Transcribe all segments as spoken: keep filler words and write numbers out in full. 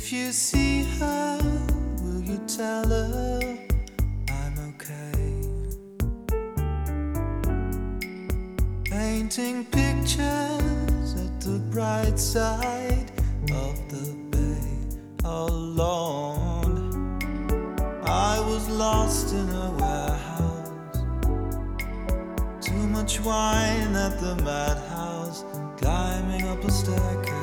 If you see her, will you tell her I'm okay? Painting pictures at the bright side of the bay alone. I was lost in a warehouse, too much wine at the madhouse, climbing up a staircase.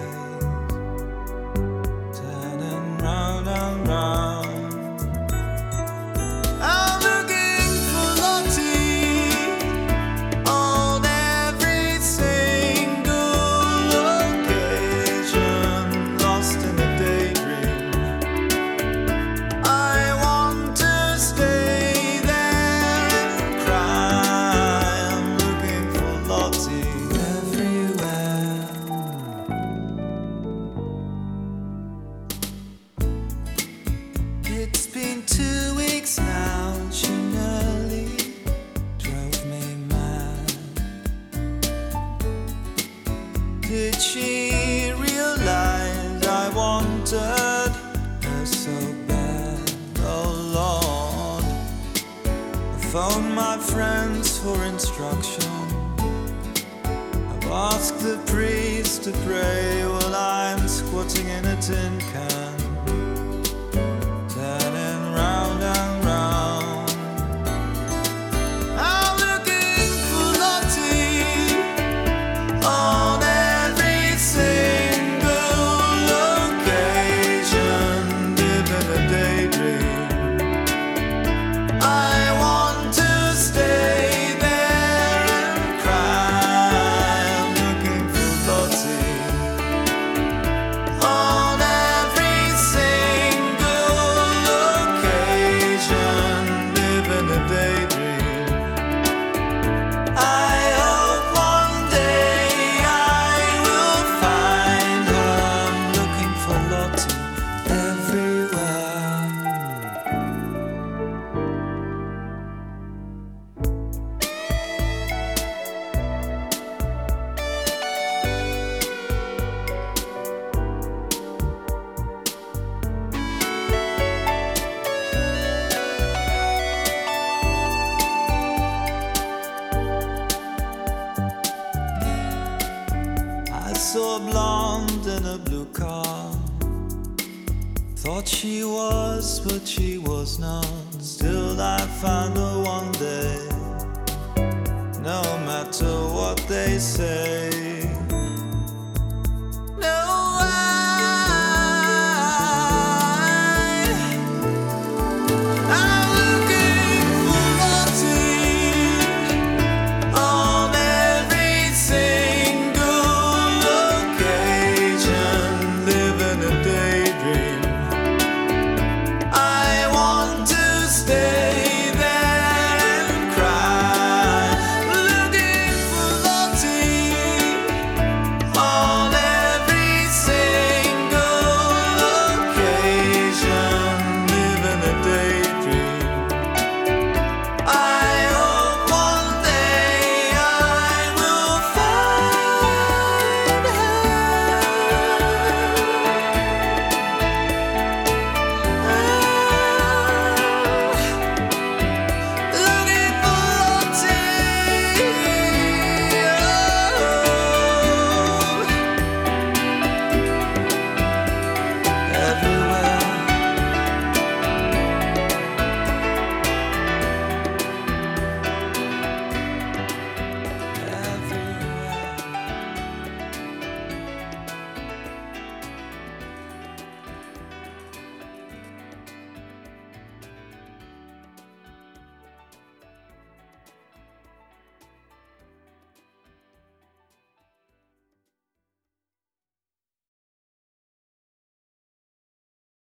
Round and round, I'm looking for Lottie on every single occasion, lost in a daydream. I want to stay there and cry. I'm looking for Lottie everywhere. It's been two weeks now, she nearly drove me mad. Did she realize I wanted her so bad? Oh Lord, I phoned my friends for instruction. I've asked the priest to pray while I'm squatting in a tin can. Round and round, I'm looking for Lottie on every single occasion, living a daydream. I want to stay there and cry. I'm looking for Lottie on every single daydream. I hope one day I will find her. I'm looking for Lottie everywhere. I saw a blonde in a blue car. Thought she was, but she was not. Still I found her one day. No matter what they say,